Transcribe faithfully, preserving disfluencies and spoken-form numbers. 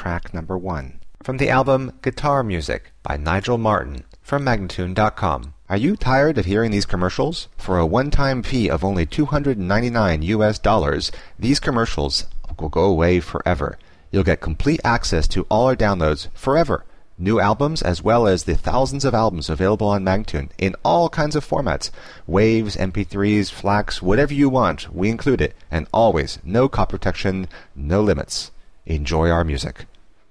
track number one. From the album Guitar Music by Nigel Martin from Magnatune dot com. Are you tired of hearing these commercials? For a one-time fee of only two hundred ninety-nine U S dollars, these commercials will go away forever. You'll get complete access to all our downloads forever. New albums as well as the thousands of albums available on Magnatune in all kinds of formats. Waves, M P threes, FLACs, whatever you want, we include it. And always, no copy protection, no limits. Enjoy our music.